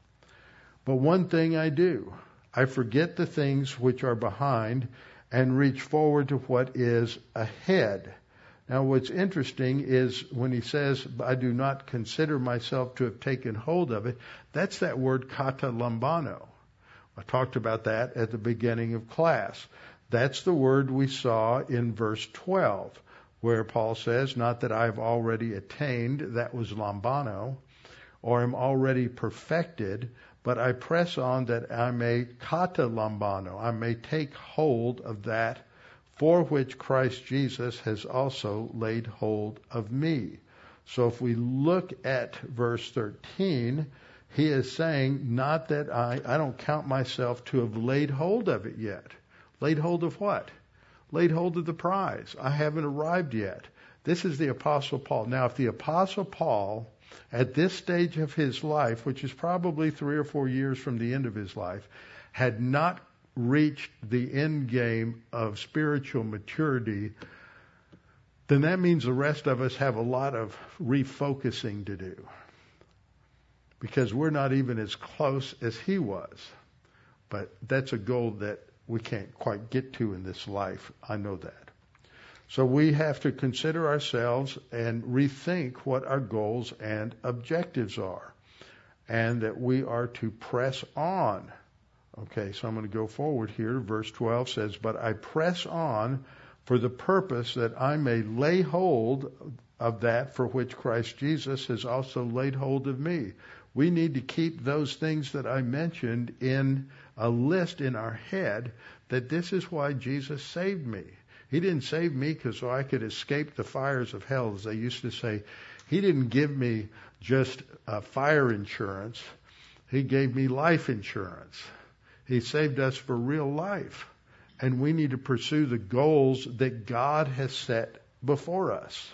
But one thing I do, I forget the things which are behind and reach forward to what is ahead. Now what's interesting is when he says, I do not consider myself to have taken hold of it, that's that word kata lambano. I talked about that at the beginning of class. That's the word we saw in verse 12, where Paul says, not that I've already attained, that was lambano, or am already perfected, but I press on that I may kata lambano, I may take hold of that for which Christ Jesus has also laid hold of me. So if we look at verse 13, he is saying, not that I don't count myself to have laid hold of it yet. Laid hold of what? Laid hold of the prize. I haven't arrived yet. This is the Apostle Paul. Now, if the Apostle Paul, at this stage of his life, which is probably 3 or 4 years from the end of his life, had not reached the end game of spiritual maturity, then that means the rest of us have a lot of refocusing to do. Because we're not even as close as he was. But that's a goal that we can't quite get to in this life. I know that. So we have to consider ourselves and rethink what our goals and objectives are. And that we are to press on. Okay, so I'm going to go forward here. Verse 12 says, but I press on for the purpose that I may lay hold of that for which Christ Jesus has also laid hold of me. We need to keep those things that I mentioned in a list in our head, that this is why Jesus saved me. He didn't save me so I could escape the fires of hell, as they used to say. He didn't give me just fire insurance. He gave me life insurance. He saved us for real life. And we need to pursue the goals that God has set before us.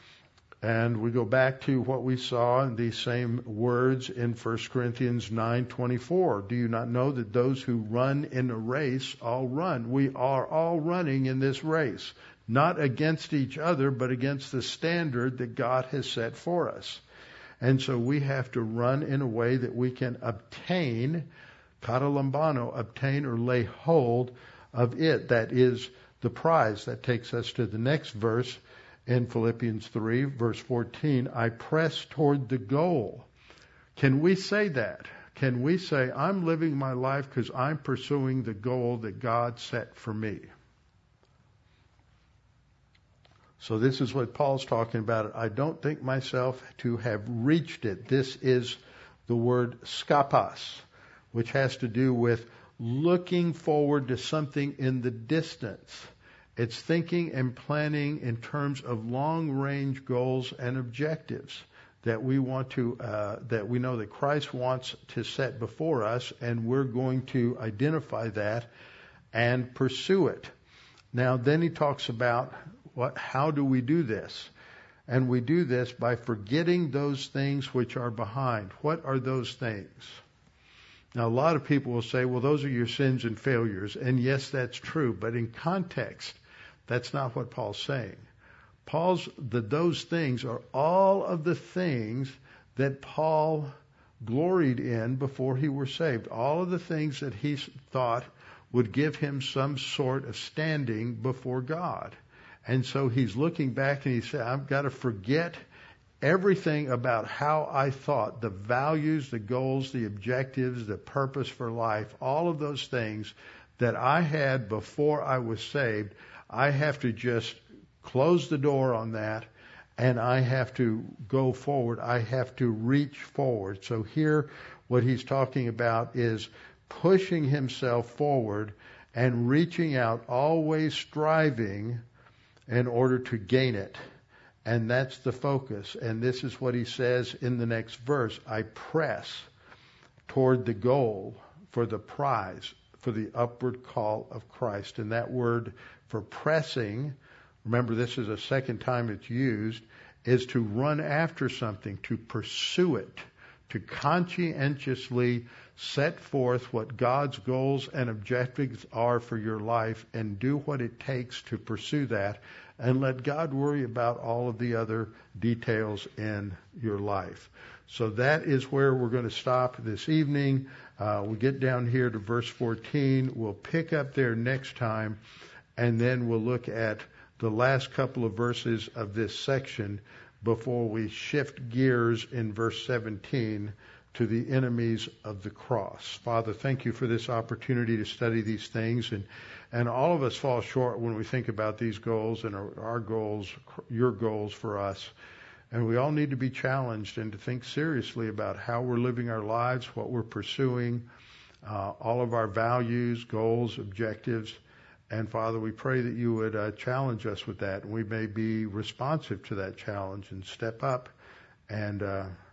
And we go back to what we saw in these same words in 1 Corinthians 9:24. Do you not know that those who run in a race all run? We are all running in this race, not against each other, but against the standard that God has set for us. And so we have to run in a way that we can obtain, kata lambano, obtain or lay hold of it. That is the prize. That takes us to the next verse. In Philippians 3, verse 14, I press toward the goal. Can we say that? Can we say, I'm living my life because I'm pursuing the goal that God set for me? So this is what Paul's talking about. I don't think myself to have reached it. This is the word skapos, which has to do with looking forward to something in the distance. It's thinking and planning in terms of long-range goals and objectives that we want to, that we know that Christ wants to set before us, and we're going to identify that and pursue it. Now, then he talks about how do we do this? And we do this by forgetting those things which are behind. What are those things? Now, a lot of people will say, well, those are your sins and failures. And yes, that's true. But in context, that's not what Paul's saying. Those things are all of the things that Paul gloried in before he was saved. All of the things that he thought would give him some sort of standing before God. And so he's looking back and he said, I've got to forget everything about how I thought, the values, the goals, the objectives, the purpose for life, all of those things that I had before I was saved. I have to just close the door on that, and I have to go forward. I have to reach forward. So here what he's talking about is pushing himself forward and reaching out, always striving in order to gain it. And that's the focus. And this is what he says in the next verse. I press toward the goal for the prize, for the upward call of Christ. And that word for pressing, remember this is a second time it's used, is to run after something, to pursue it, to conscientiously set forth what God's goals and objectives are for your life and do what it takes to pursue that, and let God worry about all of the other details in your life. So that is where we're going to stop this evening. We'll get down here to verse 14. We'll pick up there next time, and then we'll look at the last couple of verses of this section before we shift gears in verse 17 to the enemies of the cross. Father, thank you for this opportunity to study these things. And all of us fall short when we think about these goals and our goals, your goals for us. And we all need to be challenged and to think seriously about how we're living our lives, what we're pursuing, all of our values, goals, objectives. And Father, we pray that you would challenge us with that, and we may be responsive to that challenge and step up and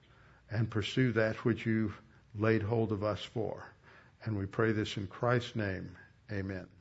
pursue that which you've laid hold of us for. And we pray this in Christ's name. Amen.